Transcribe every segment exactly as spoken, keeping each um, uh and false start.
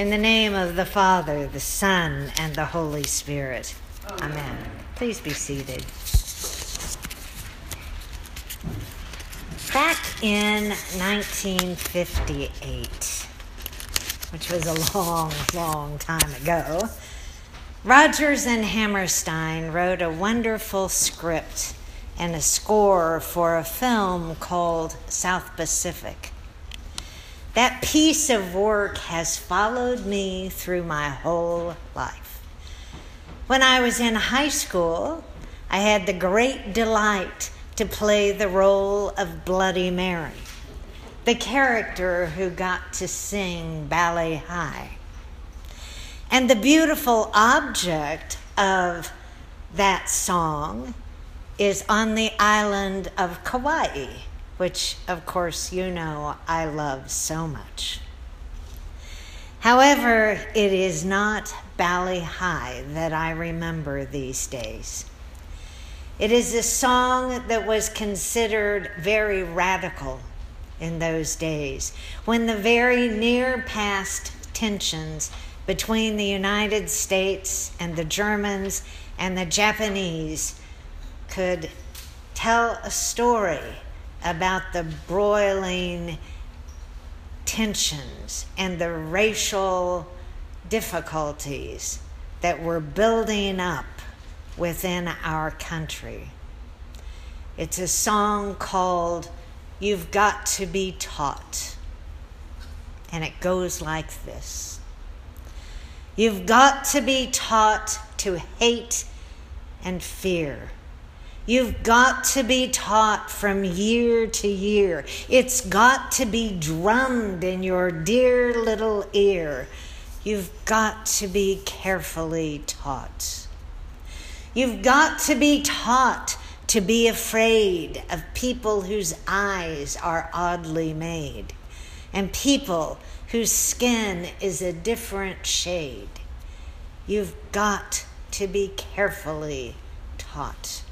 In the name of the Father, the Son, and the Holy Spirit. Amen. Amen. Please be seated. Back in nineteen fifty-eight, which was a long, long time ago, Rodgers and Hammerstein wrote a wonderful script and a score for a film called South Pacific. That piece of work has followed me through my whole life. When I was in high school, I had the great delight to play the role of Bloody Mary, the character who got to sing Bali Ha'i. And the beautiful object of that song is on the island of Kauai, which, of course, you know I love so much. However, it is not Bali Ha'i that I remember these days. It is a song that was considered very radical in those days, when the very near past tensions between the United States and the Germans and the Japanese could tell a story about the broiling tensions and the racial difficulties that were building up within our country. It's a song called You've Got to Be Taught, and it goes like this. You've got to be taught to hate and fear. You've got to be taught from year to year. It's got to be drummed in your dear little ear. You've got to be carefully taught. You've got to be taught to be afraid of people whose eyes are oddly made and people whose skin is a different shade. You've got to be carefully taught.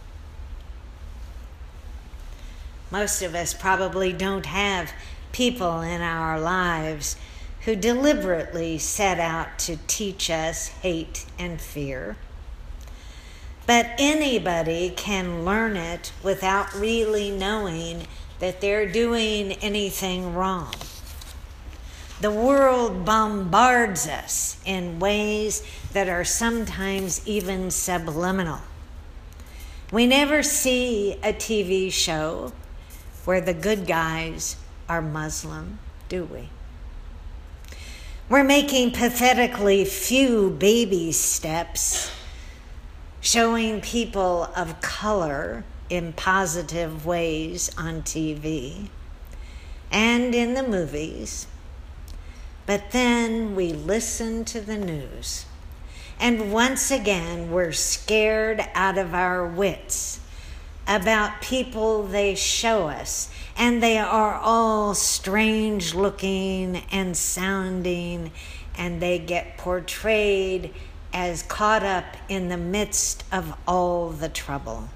Most of us probably don't have people in our lives who deliberately set out to teach us hate and fear. But anybody can learn it without really knowing that they're doing anything wrong. The world bombards us in ways that are sometimes even subliminal. We never see a T V show where the good guys are Muslim, do we? We're making pathetically few baby steps, showing people of color in positive ways on T V and in the movies. But then we listen to the news, and once again we're scared out of our wits about people they show us, and they are all strange looking and sounding, and they get portrayed as caught up in the midst of all the trouble.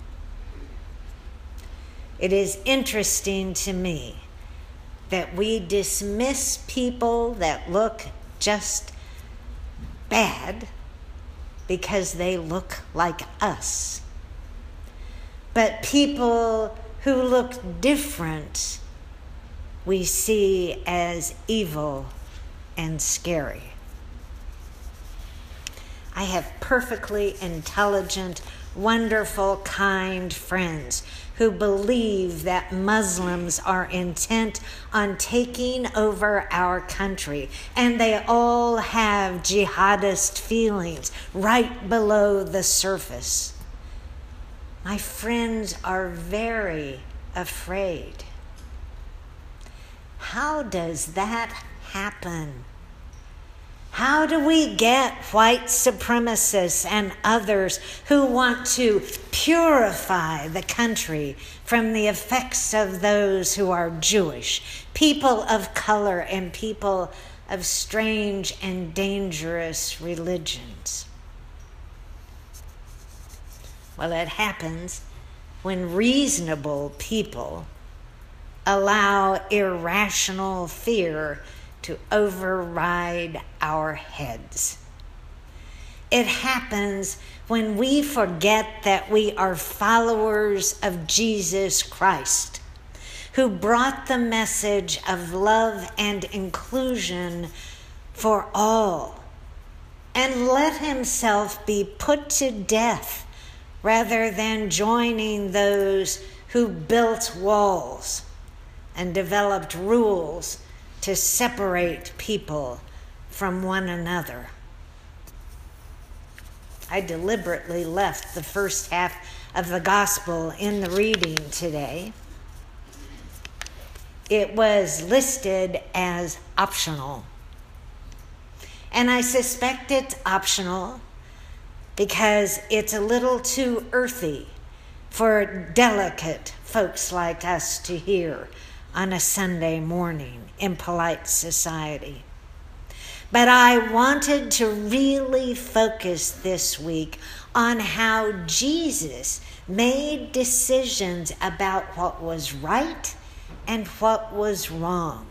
It is interesting to me that we dismiss people that look just bad because they look like us. But people who look different, we see as evil and scary. I have perfectly intelligent, wonderful, kind friends who believe that Muslims are intent on taking over our country, and they all have jihadist feelings right below the surface. My friends are very afraid. How does that happen? How do we get white supremacists and others who want to purify the country from the effects of those who are Jewish, people of color, and people of strange and dangerous religions? Well, it happens when reasonable people allow irrational fear to override our heads. It happens when we forget that we are followers of Jesus Christ, who brought the message of love and inclusion for all, and let himself be put to death rather than joining those who built walls and developed rules to separate people from one another. I deliberately left the first half of the gospel in the reading today. It was listed as optional. And I suspect it's optional because it's a little too earthy for delicate folks like us to hear on a Sunday morning in polite society. But I wanted to really focus this week on how Jesus made decisions about what was right and what was wrong.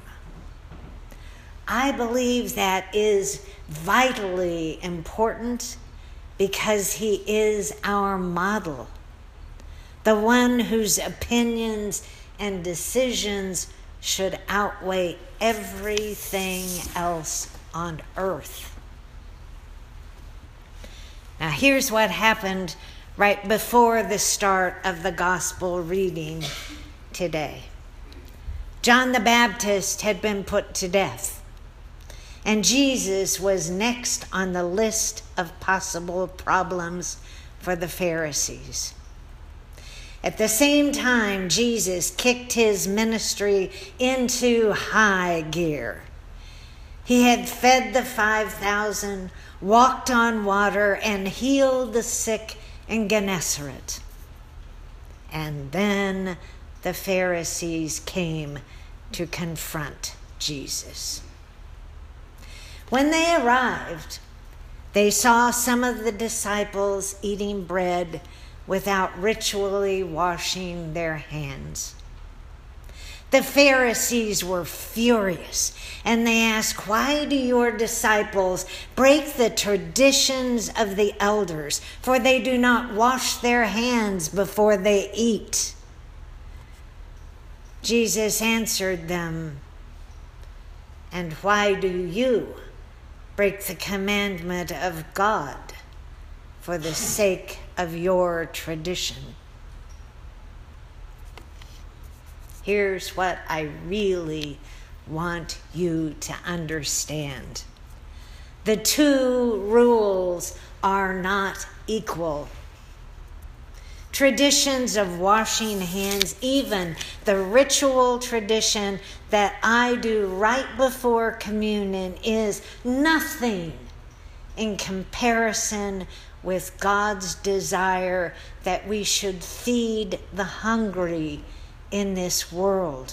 I believe that is vitally important because he is our model, the one whose opinions and decisions should outweigh everything else on earth. Now, here's what happened right before the start of the gospel reading today. John the Baptist had been put to death, and Jesus was next on the list of possible problems for the Pharisees. At the same time, Jesus kicked his ministry into high gear. He had fed the five thousand, walked on water, and healed the sick in Gennesaret. And then the Pharisees came to confront Jesus. When they arrived, they saw some of the disciples eating bread without ritually washing their hands. The Pharisees were furious, and they asked, "Why do your disciples break the traditions of the elders? For they do not wash their hands before they eat." Jesus answered them, "And why do you break the commandment of God for the sake of your tradition?" Here's what I really want you to understand. The two rules are not equal. Traditions of washing hands, even the ritual tradition that I do right before communion, is nothing in comparison with God's desire that we should feed the hungry in this world.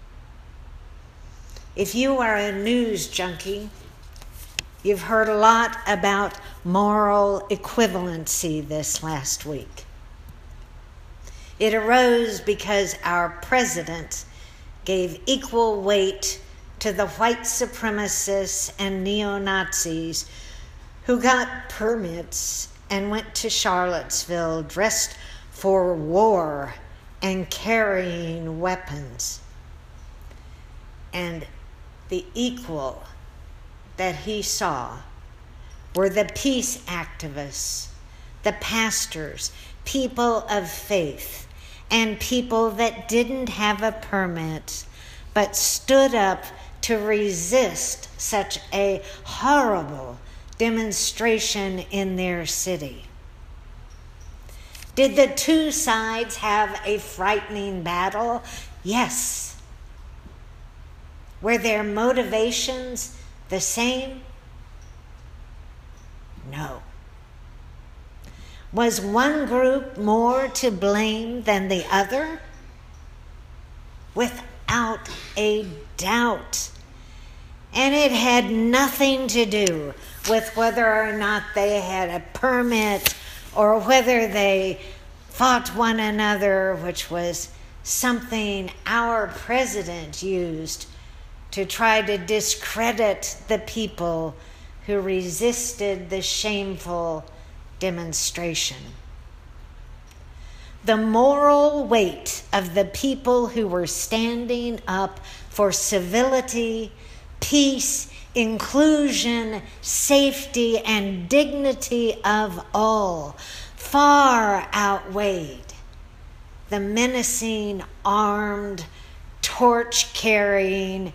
If you are a news junkie, you've heard a lot about moral equivalency this last week. It arose because our president gave equal weight to the white supremacists and neo-Nazis who got permits and went to Charlottesville dressed for war and carrying weapons. And the equal that he saw were the peace activists, the pastors, people of faith, and people that didn't have a permit but stood up to resist such a horrible demonstration in their city. Did the two sides have a frightening battle? Yes. Were their motivations the same? No. Was one group more to blame than the other? Without a doubt. And it had nothing to do with whether or not they had a permit or whether they fought one another, which was something our president used to try to discredit the people who resisted the shameful demonstration. The moral weight of the people who were standing up for civility, peace, inclusion, safety, and dignity of all far outweighed the menacing, armed, torch-carrying,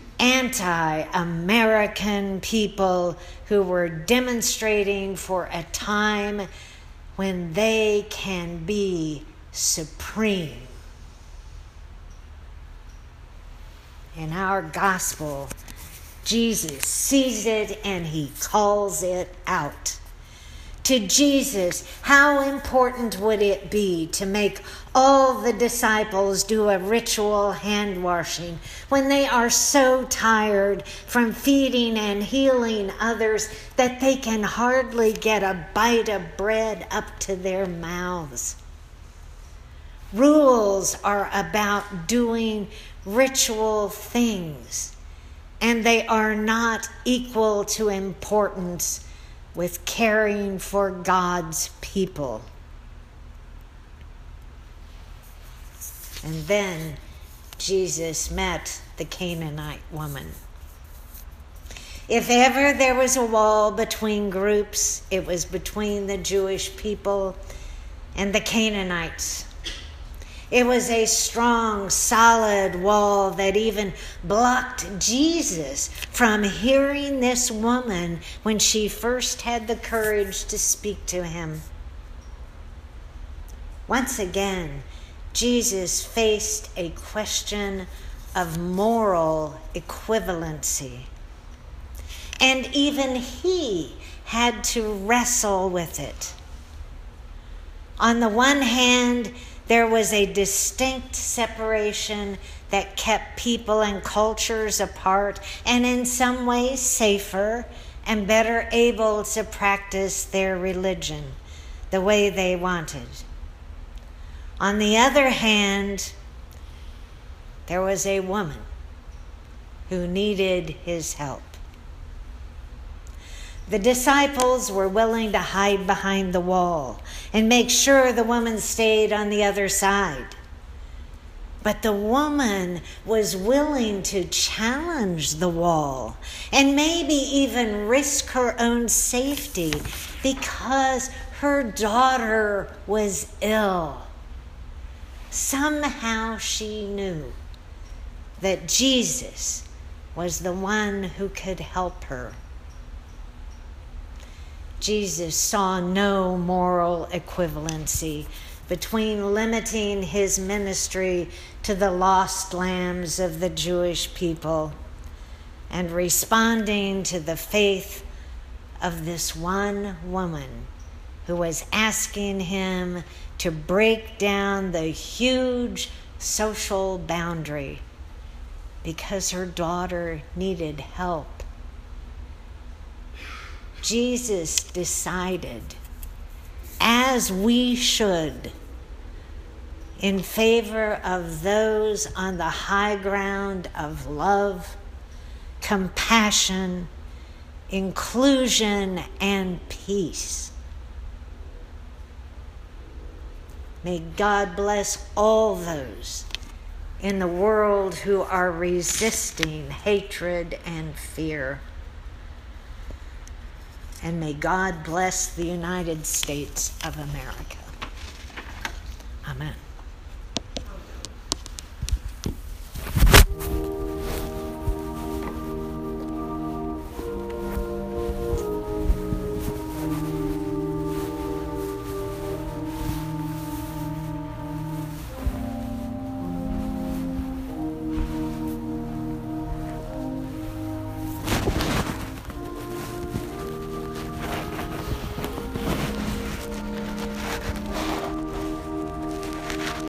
anti-American people who were demonstrating for a time when they can be supreme. In our gospel, Jesus sees it and he calls it out. To Jesus, how important would it be to make all the disciples do a ritual hand washing when they are so tired from feeding and healing others that they can hardly get a bite of bread up to their mouths? Rules are about doing ritual things, and they are not equal to importance with caring for God's people. And then Jesus met the Canaanite woman. If ever there was a wall between groups, it was between the Jewish people and the Canaanites. It was a strong, solid wall that even blocked Jesus from hearing this woman when she first had the courage to speak to him. Once again, Jesus faced a question of moral equivalency. And even he had to wrestle with it. On the one hand, there was a distinct separation that kept people and cultures apart and in some ways safer and better able to practice their religion the way they wanted. On the other hand, there was a woman who needed his help. The disciples were willing to hide behind the wall and make sure the woman stayed on the other side. But the woman was willing to challenge the wall and maybe even risk her own safety because her daughter was ill. Somehow she knew that Jesus was the one who could help her. Jesus saw no moral equivalency between limiting his ministry to the lost lambs of the Jewish people and responding to the faith of this one woman who was asking him to break down the huge social boundary because her daughter needed help. Jesus decided, as we should, in favor of those on the high ground of love, compassion, inclusion, and peace. May God bless all those in the world who are resisting hatred and fear. And may God bless the United States of America. Amen.